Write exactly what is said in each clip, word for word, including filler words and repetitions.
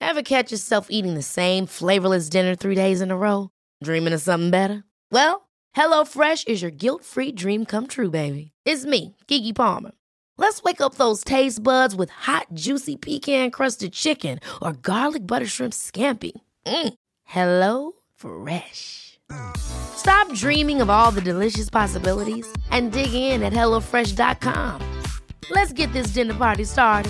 Ever catch yourself eating the same flavorless dinner three days in a row? Dreaming of something better? Well, HelloFresh is your guilt-free dream come true, baby. It's me, Keke Palmer. Let's wake up those taste buds with hot, juicy pecan-crusted chicken or garlic butter shrimp scampi. Mm. Hello Fresh. Stop dreaming of all the delicious possibilities and dig in at hello fresh dot com. Let's get this dinner party started.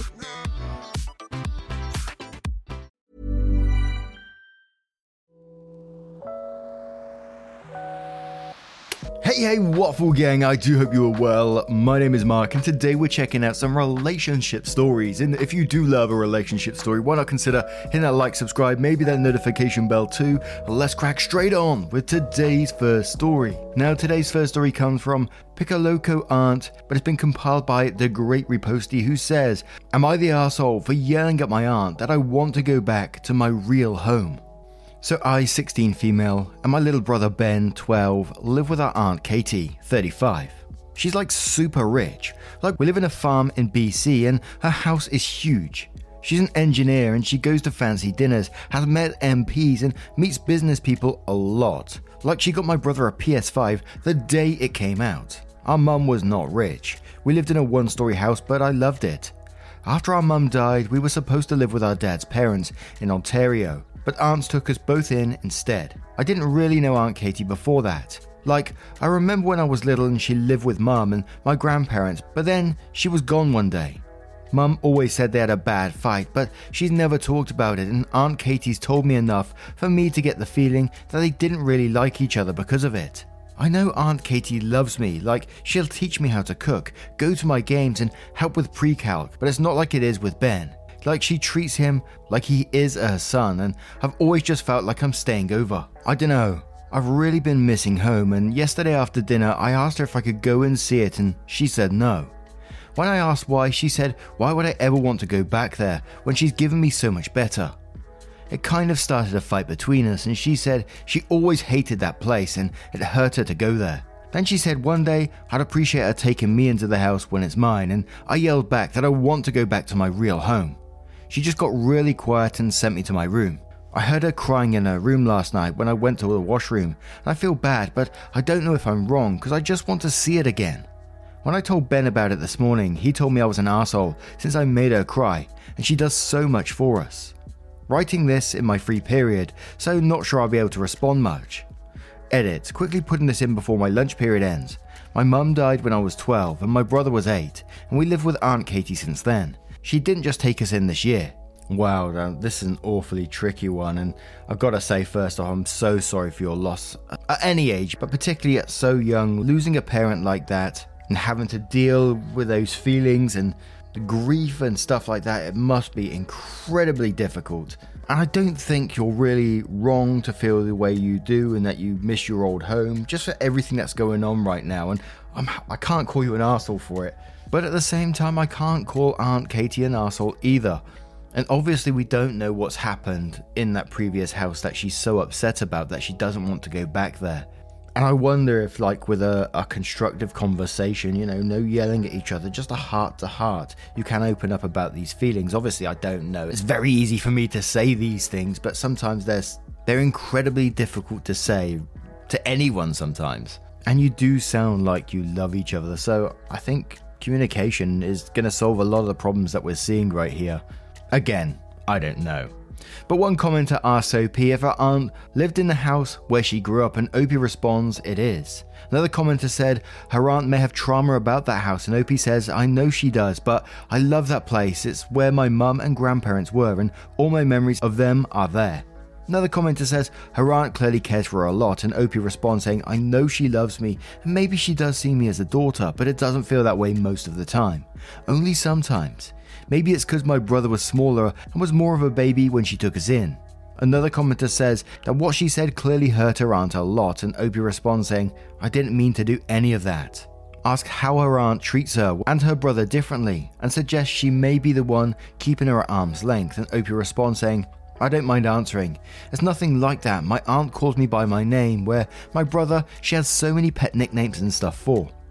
Hey, hey, Waffle Gang, I do hope you are well. My name is Mark, and today we're checking out some relationship stories. And if you do love a relationship story, why not consider hitting that like, subscribe, maybe that notification bell too. Let's crack straight on with today's first story. Now, today's first story comes from Piccoloco Aunt, but it's been compiled by The Great Reposty, who says, "Am I the arsehole for yelling at my aunt that I want to go back to my real home?" So I, sixteen female, and my little brother Ben, twelve, live with our aunt Katie, thirty-five. She's like super rich. Like, we live in a farm in B C and her house is huge. She's an engineer and she goes to fancy dinners, has met M Ps and meets business people a lot. Like, she got my brother a P S five the day it came out. Our mum was not rich. We lived in a one-story house, but I loved it. After our mum died, we were supposed to live with our dad's parents in Ontario, but aunts took us both in instead. I didn't really know Aunt Katie before that. Like, I remember when I was little and she lived with mum and my grandparents, but then she was gone one day. Mum always said they had a bad fight, but she's never talked about it, and Aunt Katie's told me enough for me to get the feeling that they didn't really like each other because of it. I know Aunt Katie loves me, like she'll teach me how to cook, go to my games and help with pre-calc, but it's not like it is with Ben. Like, she treats him like he is her son, and I've always just felt like I'm staying over. I don't know. I've really been missing home, and yesterday after dinner I asked her if I could go and see it, and she said no. When I asked why, she said, why would I ever want to go back there when she's given me so much better? It kind of started a fight between us, and she said she always hated that place and it hurt her to go there. Then she said one day I'd appreciate her taking me into the house when it's mine, and I yelled back that I want to go back to my real home. She just got really quiet and sent me to my room. I heard her crying in her room last night when I went to the washroom, and I feel bad, but I don't know if I'm wrong because I just want to see it again. When I told Ben about it this morning, he told me I was an arsehole since I made her cry, and she does so much for us. Writing this in my free period, so not sure I'll be able to respond much. Edit, quickly putting this in before my lunch period ends. My mum died when I was twelve and my brother was eight, and we lived with Aunt Katie since then. She didn't just take us in this year. Wow, this is an awfully tricky one, and I've got to say first off, I'm so sorry for your loss at any age, but particularly at so young. Losing a parent like that and having to deal with those feelings and the grief and stuff like that, it must be incredibly difficult. And I don't think you're really wrong to feel the way you do and that you miss your old home, just for everything that's going on right now. And I'm, I can't call you an arsehole for it. But at the same time, I can't call Aunt Katie an arsehole either. And obviously we don't know what's happened in that previous house that she's so upset about that she doesn't want to go back there. And I wonder if, like, with a, a constructive conversation, you know, no yelling at each other, just a heart to heart, you can open up about these feelings. Obviously, I don't know. It's very easy for me to say these things, but sometimes they're, they're incredibly difficult to say to anyone sometimes. And you do sound like you love each other. So I think communication is going to solve a lot of the problems that we're seeing right here. Again, I don't know. But one commenter asks O P if her aunt lived in the house where she grew up, and O P responds, it is. Another commenter said her aunt may have trauma about that house, and O P says, I know she does, but I love that place. It's where my mum and grandparents were, and all my memories of them are there. Another commenter says her aunt clearly cares for her a lot, and O P responds saying, I know she loves me, and maybe she does see me as a daughter, but it doesn't feel that way most of the time. Only sometimes. Maybe it's because my brother was smaller and was more of a baby when she took us in. Another commenter says that what she said clearly hurt her aunt a lot, and O P responds saying, I didn't mean to do any of that. Ask how her aunt treats her and her brother differently, and suggests she may be the one keeping her at arm's length, and O P responds saying, I don't mind answering. It's nothing like that. My aunt calls me by my name, where my brother, she has so many pet nicknames and stuff for.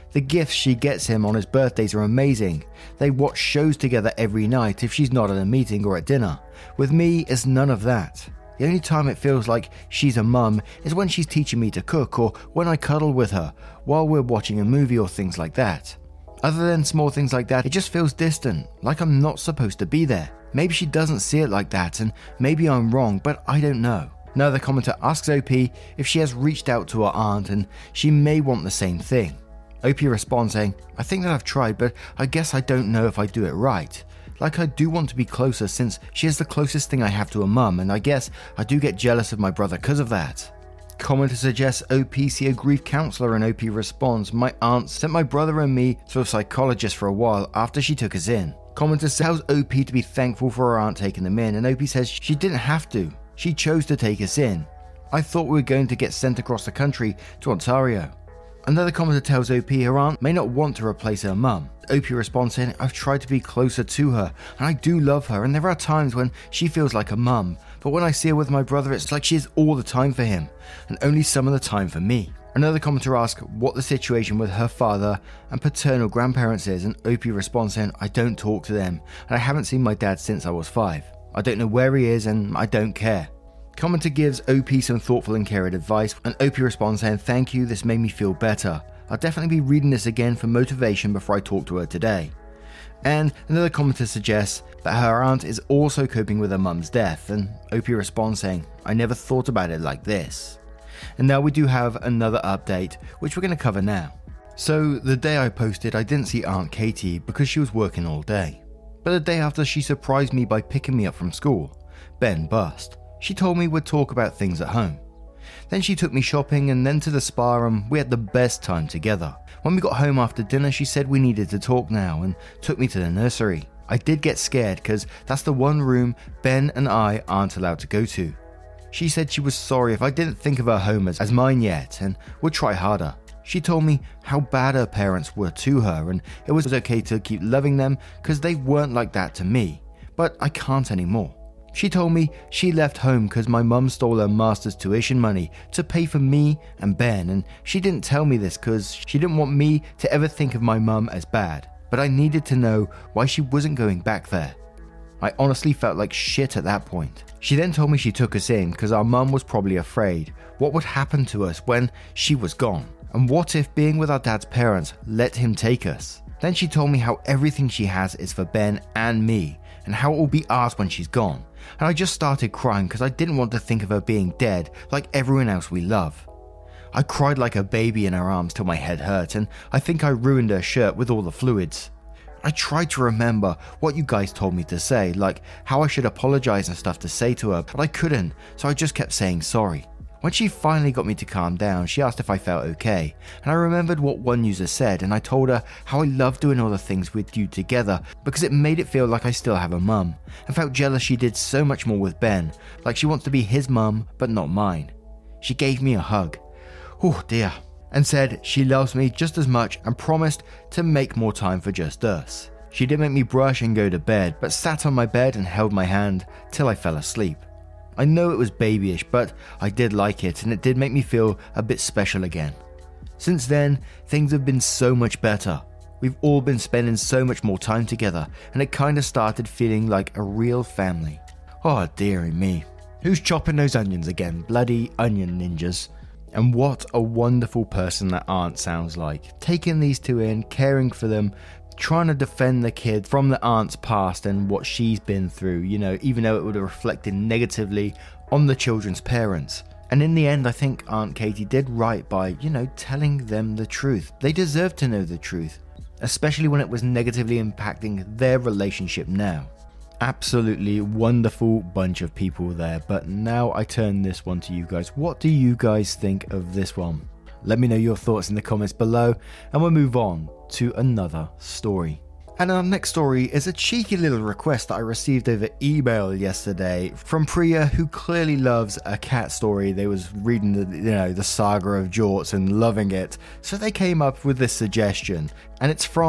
The gifts she gets him on his birthdays are amazing. They watch shows together every night if she's not at a meeting or at dinner. With me, it's none of that. The only time it feels like she's a mum is when she's teaching me to cook or when I cuddle with her while we're watching a movie or things like that. Other than small things like that, it just feels distant, like I'm not supposed to be there. Maybe she doesn't see it like that, and maybe I'm wrong, but I don't know. Another commenter asks O P if she has reached out to her aunt and she may want the same thing. O P responds saying, I think that I've tried, but I guess I don't know if I do it right. Like I do want to be closer since she is the closest thing I have to a mum, and I guess I do get jealous of my brother because of that. Commenter suggests O P see a grief counsellor, and O P responds, my aunt sent my brother and me to a psychologist for a while after she took us in. Commenter tells O P to be thankful for her aunt taking them in, and O P says she didn't have to. She chose to take us in. I thought we were going to get sent across the country to Ontario. Another commenter tells O P her aunt may not want to replace her mum. O P responds saying, I've tried to be closer to her, and I do love her, and there are times when she feels like a mum, but when I see her with my brother, it's like she is all the time for him, and only some of the time for me. Another commenter asks what the situation with her father and paternal grandparents is, and O P responds saying, I don't talk to them, and I haven't seen my dad since I was five. I don't know where he is, and I don't care. Commenter gives O P some thoughtful and caring advice, and O P responds saying, thank you, this made me feel better. I'll definitely be reading this again for motivation before I talk to her today. And another commenter suggests that her aunt is also coping with her mum's death, and O P responds saying, I never thought about it like this. And now we do have another update, which we're going to cover now. So the day I posted, I didn't see Aunt Katie because she was working all day. But the day after, she surprised me by picking me up from school. Ben bust. She told me we'd talk about things at home. Then she took me shopping and then to the spa, and we had the best time together. When we got home after dinner, she said we needed to talk now and took me to the nursery. I did get scared because that's the one room Ben and I aren't allowed to go to. She said she was sorry if I didn't think of her home as, as mine yet and would try harder. She told me how bad her parents were to her, and it was okay to keep loving them because they weren't like that to me, but I can't anymore. She told me she left home because my mum stole her master's tuition money to pay for me and Ben, and she didn't tell me this because she didn't want me to ever think of my mum as bad, but I needed to know why she wasn't going back there. I honestly felt like shit at that point. She then told me she took us in because our mum was probably afraid what would happen to us when she was gone, and what if being with our dad's parents let him take us. Then she told me how everything she has is for Ben and me, and how it will be ours when she's gone. And I just started crying because I didn't want to think of her being dead like everyone else we love. I cried like a baby in her arms till my head hurt, and I think I ruined her shirt with all the fluids. I tried to remember what you guys told me to say, like how I should apologize and stuff to say to her, but I couldn't, so I just kept saying sorry. When she finally got me to calm down, she asked if I felt okay, and I remembered what one user said, and I told her how I love doing all the things with you together because it made it feel like I still have a mum, and felt jealous she did so much more with Ben, like she wants to be his mum but not mine. She gave me a hug, oh dear, and said she loves me just as much and promised to make more time for just us. She did make me brush and go to bed, but sat on my bed and held my hand till I fell asleep. I know it was babyish, but I did like it, and it did make me feel a bit special again. Since then, things have been so much better. We've all been spending so much more time together, and it kind of started feeling like a real family. Oh dearie me. Who's chopping those onions again? Bloody onion ninjas. And what a wonderful person that aunt sounds like. Taking these two in, caring for them, trying to defend the kid from the aunt's past and what she's been through, you know, even though it would have reflected negatively on the children's parents. And in the end, I think Aunt Katie did right by, you know, telling them the truth. They deserve to know the truth, especially when it was negatively impacting their relationship now. Absolutely wonderful bunch of people there. But now I turn this one to you guys. What do you guys think of this one? Let me know your thoughts in the comments below, and we'll move on to another story. And our next story is a cheeky little request that I received over email yesterday from Priya, who clearly loves a cat story. They was reading the, you know, the saga of Jorts and loving it, so they came up with this suggestion, and it's from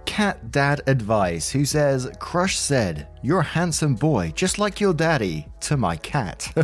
Cat Dad Advice, who says, Crush said, "You're a handsome boy, just like your daddy," to my cat.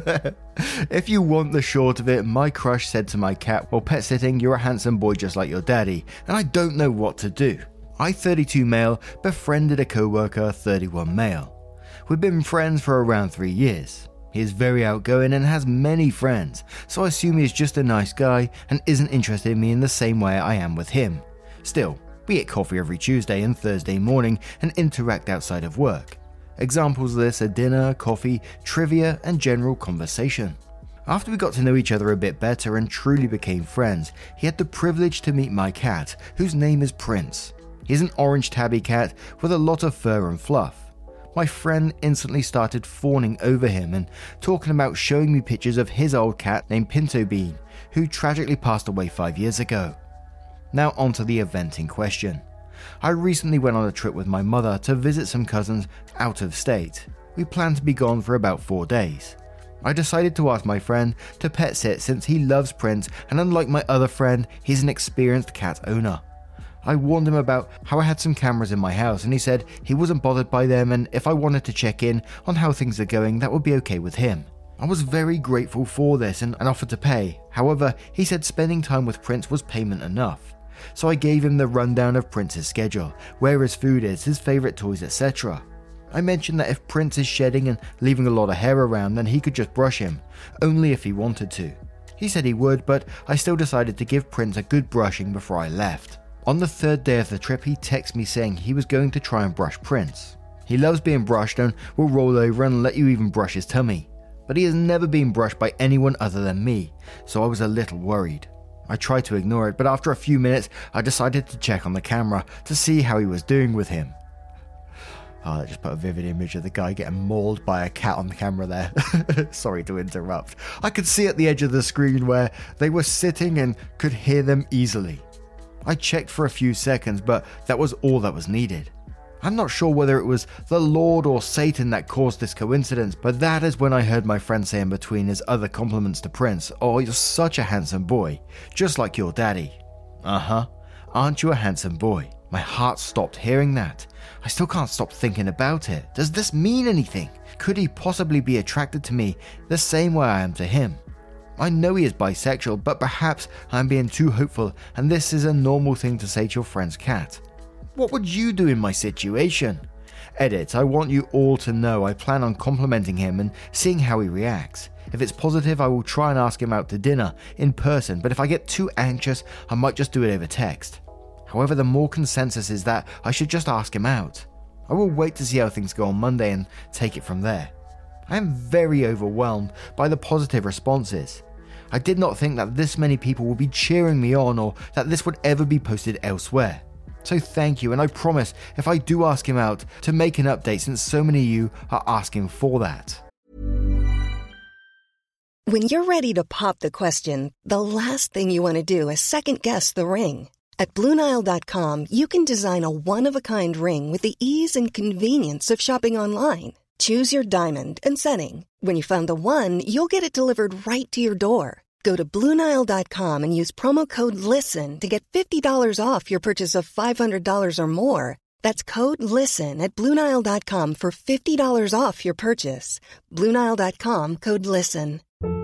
If you want the short of it, my crush said to my cat while pet sitting, "You're a handsome boy just like your daddy," and I don't know what to do. I, thirty-two male, befriended a co-worker, thirty-one male. We've been friends for around three years. He is very outgoing and has many friends, so I assume he is just a nice guy and isn't interested in me in the same way I am with him. Still, we get coffee every Tuesday and Thursday morning and interact outside of work. Examples of this are dinner, coffee, trivia, and general conversation. After we got to know each other a bit better and truly became friends, he had the privilege to meet my cat, whose name is Prince. He's an orange tabby cat with a lot of fur and fluff. My friend instantly started fawning over him and talking about showing me pictures of his old cat named Pinto Bean, who tragically passed away five years ago. Now onto the event in question. I recently went on a trip with my mother to visit some cousins out of state. We planned to be gone for about four days. I decided to ask my friend to pet sit since he loves Prince, and unlike my other friend, he's an experienced cat owner. I warned him about how I had some cameras in my house, and he said he wasn't bothered by them, and if I wanted to check in on how things are going, that would be okay with him. I was very grateful for this and, and offered to pay. However, he said spending time with Prince was payment enough. So I gave him the rundown of Prince's schedule, where his food is, his favourite toys, et cetera. I mentioned that if Prince is shedding and leaving a lot of hair around, then he could just brush him, only if he wanted to. He said he would, but I still decided to give Prince a good brushing before I left. On the third day of the trip, he texted me saying he was going to try and brush Prince. He loves being brushed and will roll over and let you even brush his tummy. But he has never been brushed by anyone other than me, so I was a little worried. I tried to ignore it, but after a few minutes, I decided to check on the camera to see how he was doing with him. Oh, I just put a vivid image of the guy getting mauled by a cat on the camera there. Sorry to interrupt. I could see at the edge of the screen where they were sitting and could hear them easily. I checked for a few seconds, but that was all that was needed. I'm not sure whether it was the Lord or Satan that caused this coincidence, but that is when I heard my friend say in between his other compliments to Prince, "Oh, you're such a handsome boy, just like your daddy." Uh-huh, aren't you a handsome boy? My heart stopped hearing that. I still can't stop thinking about it. Does this mean anything? Could he possibly be attracted to me the same way I am to him? I know he is bisexual, but perhaps I'm being too hopeful and this is a normal thing to say to your friend's cat. What would you do in my situation? Edit, I want you all to know I plan on complimenting him and seeing how he reacts. If it's positive, I will try and ask him out to dinner in person, but if I get too anxious, I might just do it over text. However, the more consensus is that I should just ask him out. I will wait to see how things go on Monday and take it from there. I am very overwhelmed by the positive responses. I did not think that this many people would be cheering me on or that this would ever be posted elsewhere. So thank you, and I promise if I do ask him out to make an update since so many of you are asking for that. When you're ready to pop the question, the last thing you want to do is second guess the ring. At Blue Nile dot com, you can design a one-of-a-kind ring with the ease and convenience of shopping online. Choose your diamond and setting. When you find the one, you'll get it delivered right to your door. Go to Blue Nile dot com and use promo code LISTEN to get fifty dollars off your purchase of five hundred dollars or more. That's code LISTEN at Blue Nile dot com for fifty dollars off your purchase. Blue Nile dot com, code LISTEN.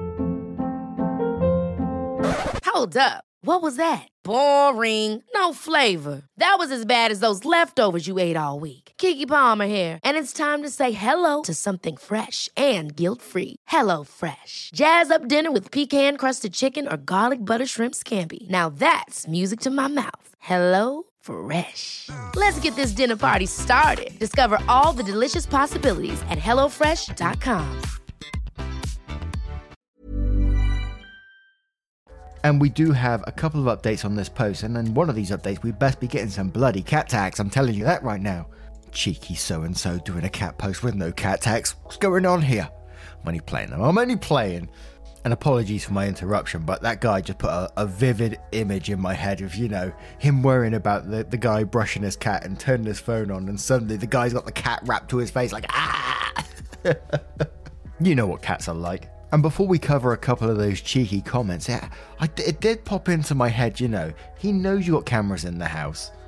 Hold up. What was that? Boring. No flavor. That was as bad as those leftovers you ate all week. Keke Palmer here, and it's time to say hello to something fresh and guilt-free. Hello Fresh. Jazz up dinner with pecan-crusted chicken or garlic butter shrimp scampi. Now that's music to my mouth. Hello Fresh. Let's get this dinner party started. Discover all the delicious possibilities at hello fresh dot com. And we do have a couple of updates on this post, and in one of these updates we best be getting some bloody cat tags, I'm telling you that right now. Cheeky so-and-so doing a cat post with no cat tags. What's going on here? I'm only playing them, I'm only playing. And apologies for my interruption, but that guy just put a, a vivid image in my head of, you know, him worrying about the, the guy brushing his cat and turning his phone on, and suddenly the guy's got the cat wrapped to his face like, ah! You know what cats are like. And before we cover a couple of those cheeky comments, it, I, it did pop into my head, you know, he knows you got cameras in the house.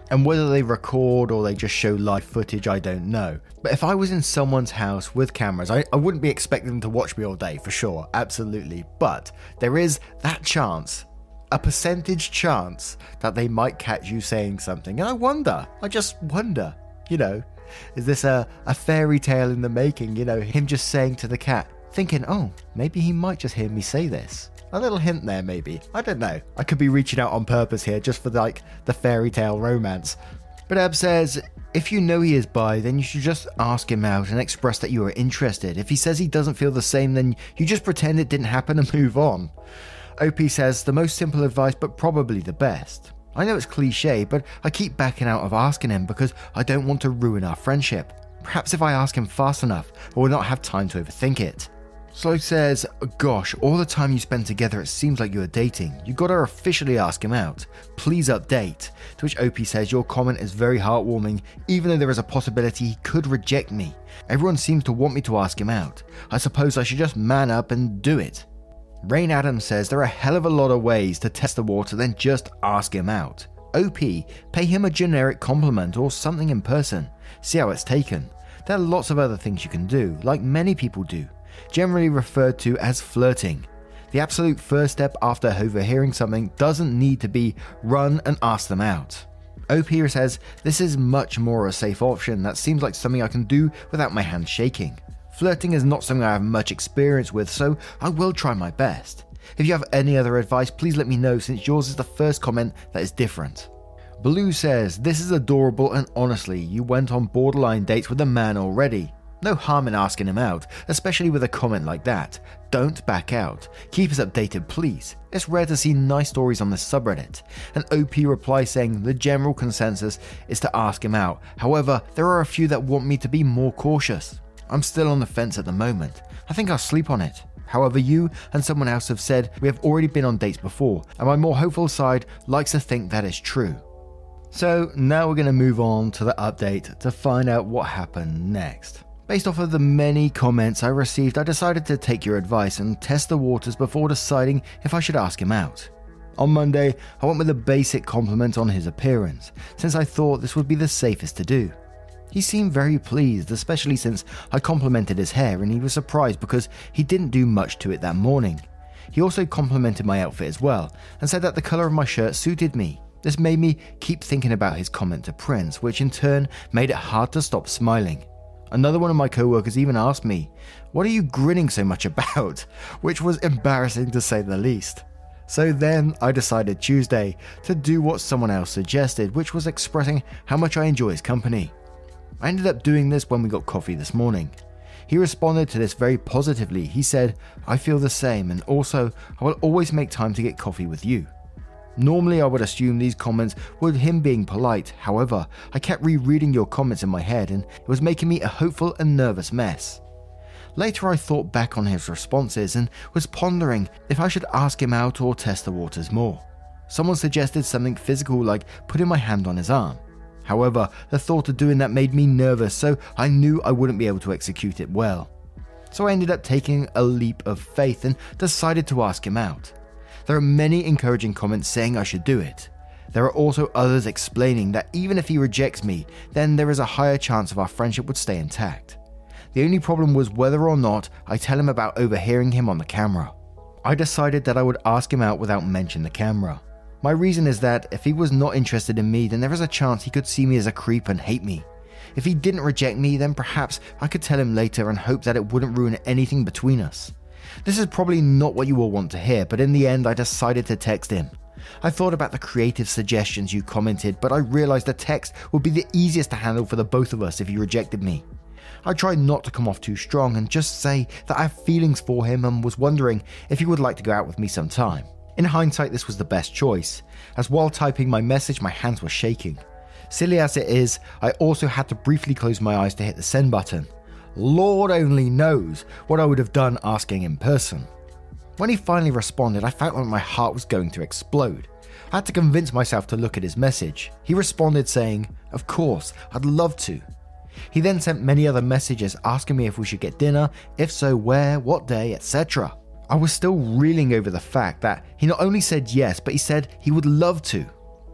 And whether they record or they just show live footage, I don't know. But if I was in someone's house with cameras, I, I wouldn't be expecting them to watch me all day, for sure, absolutely. But there is that chance, a percentage chance, that they might catch you saying something. And I wonder, I just wonder, you know, is this a, a fairy tale in the making? You know, him just saying to the cat, thinking, oh, maybe he might just hear me say this. A little hint there, maybe. I don't know. I could be reaching out on purpose here just for like the fairy tale romance. But Ab says, if you know he is bi, then you should just ask him out and express that you are interested. If he says he doesn't feel the same, then you just pretend it didn't happen and move on. O P says, the most simple advice, but probably the best. I know it's cliche, but I keep backing out of asking him because I don't want to ruin our friendship. Perhaps if I ask him fast enough, I will not have time to overthink it. Slow says, gosh, all the time you spend together it seems like you're dating. You gotta officially ask him out. Please update. To which O P says, your comment is very heartwarming, even though there is a possibility he could reject me. Everyone seems to want me to ask him out. I suppose I should just man up and do it. Rain Adams says, there are a hell of a lot of ways to test the water than just ask him out. O P, pay him a generic compliment or something in person. See how it's taken. There are lots of other things you can do, like many people do. Generally referred to as flirting. The absolute first step after overhearing something doesn't need to be run and ask them out. O P says, this is much more a safe option that seems like something I can do without my hands shaking. Flirting is not something I have much experience with, so I will try my best. If you have any other advice, please let me know since yours is the first comment that is different. Blue says, this is adorable and honestly, you went on borderline dates with a man already. No harm in asking him out, especially with a comment like that. Don't back out. Keep us updated, please. It's rare to see nice stories on this subreddit. An O P reply saying the general consensus is to ask him out. However, there are a few that want me to be more cautious. I'm still on the fence at the moment. I think I'll sleep on it. However, you and someone else have said we have already been on dates before, and my more hopeful side likes to think that is true. So now we're going to move on to the update to find out what happened next. Based off of the many comments I received, I decided to take your advice and test the waters before deciding if I should ask him out. On Monday, I went with a basic compliment on his appearance, since I thought this would be the safest to do. He seemed very pleased, especially since I complimented his hair and he was surprised because he didn't do much to it that morning. He also complimented my outfit as well and said that the colour of my shirt suited me. This made me keep thinking about his comment to Prince, which in turn made it hard to stop smiling. Another one of my co-workers even asked me, what are you grinning so much about? Which was embarrassing to say the least. So then I decided Tuesday to do what someone else suggested, which was expressing how much I enjoy his company. I ended up doing this when we got coffee this morning. He responded to this very positively. He said, I feel the same, and also I will always make time to get coffee with you. Normally I would assume these comments were him being polite, however, I kept rereading your comments in my head and it was making me a hopeful and nervous mess. Later I thought back on his responses and was pondering if I should ask him out or test the waters more. Someone suggested something physical like putting my hand on his arm. However, the thought of doing that made me nervous, so I knew I wouldn't be able to execute it well. So I ended up taking a leap of faith and decided to ask him out. There are many encouraging comments saying I should do it. There are also others explaining that even if he rejects me, then there is a higher chance of our friendship would stay intact. The only problem was whether or not I tell him about overhearing him on the camera. I decided that I would ask him out without mentioning the camera. My reason is that if he was not interested in me, then there is a chance he could see me as a creep and hate me. If he didn't reject me, then perhaps I could tell him later and hope that it wouldn't ruin anything between us. This is probably not what you will want to hear, but in the end I decided to text him. I thought about the creative suggestions you commented, but I realized the text would be the easiest to handle for the both of us if he rejected me. I tried not to come off too strong and just say that I have feelings for him and was wondering if he would like to go out with me sometime. In hindsight, this was the best choice, as while typing my message my hands were shaking. Silly as it is, I also had to briefly close my eyes to hit the send button. Lord only knows what I would have done asking in person. When he finally responded, I felt like my heart was going to explode. I had to convince myself to look at his message. He responded saying, of course, I'd love to. He then sent many other messages asking me if we should get dinner, if so where, what day, et cetera. I was still reeling over the fact that he not only said yes, but he said he would love to.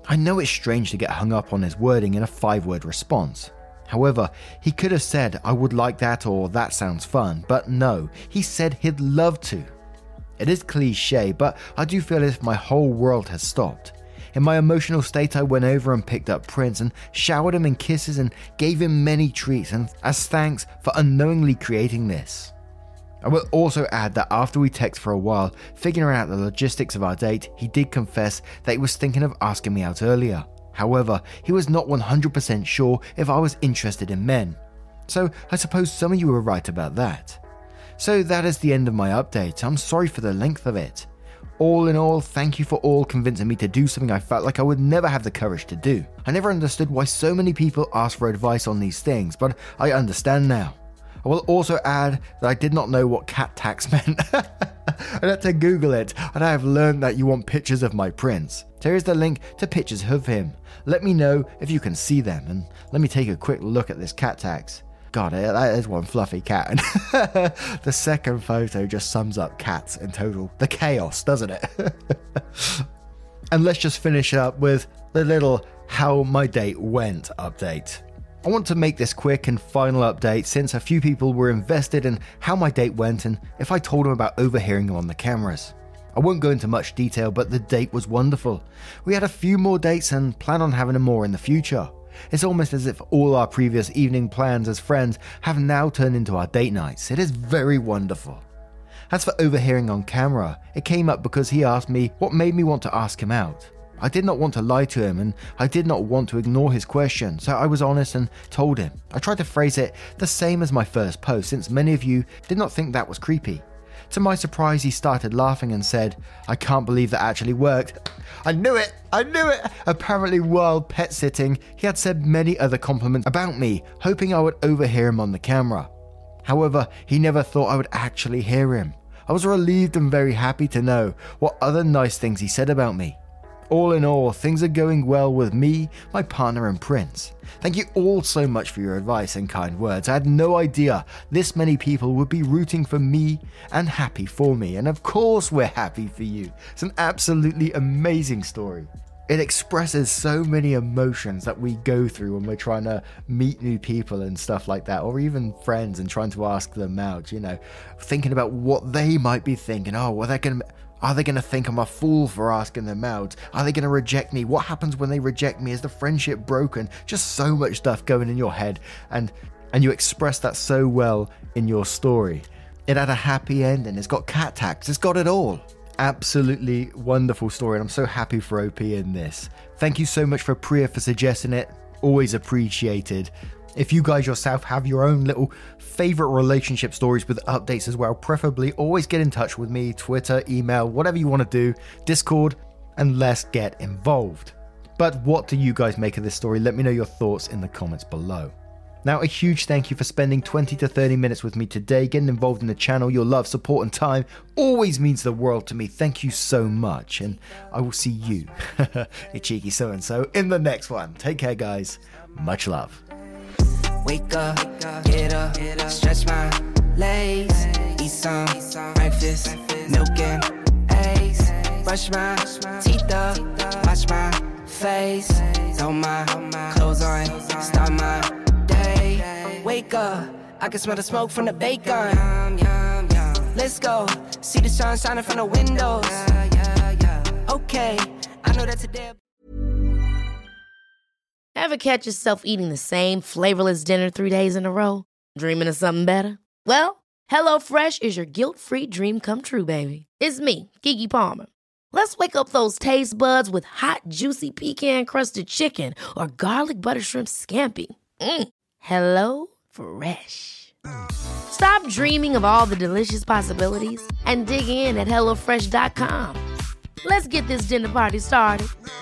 I know it's strange to get hung up on his wording in a five-word response. However, he could have said, I would like that or that sounds fun, but no, he said he'd love to. It is cliche, but I do feel as if my whole world has stopped. In my emotional state, I went over and picked up Prince and showered him in kisses and gave him many treats and as thanks for unknowingly creating this. I will also add that after we texted for a while, figuring out the logistics of our date, he did confess that he was thinking of asking me out earlier. However, he was not one hundred percent sure if I was interested in men. So I suppose some of you were right about that. So that is the end of my update. I'm sorry for the length of it. All in all, thank you for all convincing me to do something I felt like I would never have the courage to do. I never understood why so many people ask for advice on these things, but I understand now. I will also add that I did not know what cat tax meant. I had to Google it, and I have learned that you want pictures of my prince. Here is the link to pictures of him. Let me know if you can see them, and let me take a quick look at this cat tax. God, that is one fluffy cat. The second photo just sums up cats in total. The chaos, doesn't it? And let's just finish up with the little how my date went update. I want to make this quick and final update since a few people were invested in how my date went and if I told them about overhearing him on the cameras. I won't go into much detail, but the date was wonderful. We had a few more dates and plan on having more in the future. It's almost as if all our previous evening plans as friends have now turned into our date nights. It is very wonderful. As for overhearing on camera, it came up because he asked me what made me want to ask him out. I did not want to lie to him and I did not want to ignore his question, so I was honest and told him. I tried to phrase it the same as my first post since many of you did not think that was creepy. To my surprise, he started laughing and said, I can't believe that actually worked. I knew it! I knew it! Apparently while pet sitting, he had said many other compliments about me, hoping I would overhear him on the camera. However, he never thought I would actually hear him. I was relieved and very happy to know what other nice things he said about me. All in all, things are going well with me, my partner and Prince. Thank you all so much for your advice and kind words. I had no idea this many people would be rooting for me and happy for me. And of course we're happy for you. It's an absolutely amazing story. It expresses so many emotions that we go through when we're trying to meet new people and stuff like that, or even friends and trying to ask them out, you know, thinking about what they might be thinking. Oh, well, they're going to... Are they going to think I'm a fool for asking them out? Are they going to reject me? What happens when they reject me? Is the friendship broken? Just so much stuff going in your head. And and you express that so well in your story. It had a happy ending. It's got cat tax. It's got it all. Absolutely wonderful story. And I'm so happy for O P in this. Thank you so much for Priya for suggesting it. Always appreciated. If you guys yourself have your own little favorite relationship stories with updates as well, preferably always get in touch with me, Twitter, email, whatever you want to do, Discord, and let's get involved. But what do you guys make of this story? Let me know your thoughts in the comments below. Now, a huge thank you for spending twenty to thirty minutes with me today, getting involved in the channel. Your love, support, and time always means the world to me. Thank you so much, and I will see you, you cheeky so-and-so, in the next one. Take care, guys. Much love. Wake up, get up, stretch my legs, eat some breakfast, milk and eggs, brush my teeth up, wash my face, throw my clothes on, start my day. Wake up, I can smell the smoke from the bacon. Let's go, see the sun shining from the windows. Okay, I know that today. Ever catch yourself eating the same flavorless dinner three days in a row? Dreaming of something better? Well, HelloFresh is your guilt-free dream come true, baby. It's me, Keke Palmer. Let's wake up those taste buds with hot, juicy pecan-crusted chicken or garlic butter shrimp scampi. Mm. Hello Fresh. Stop dreaming of all the delicious possibilities and dig in at hello fresh dot com. Let's get this dinner party started.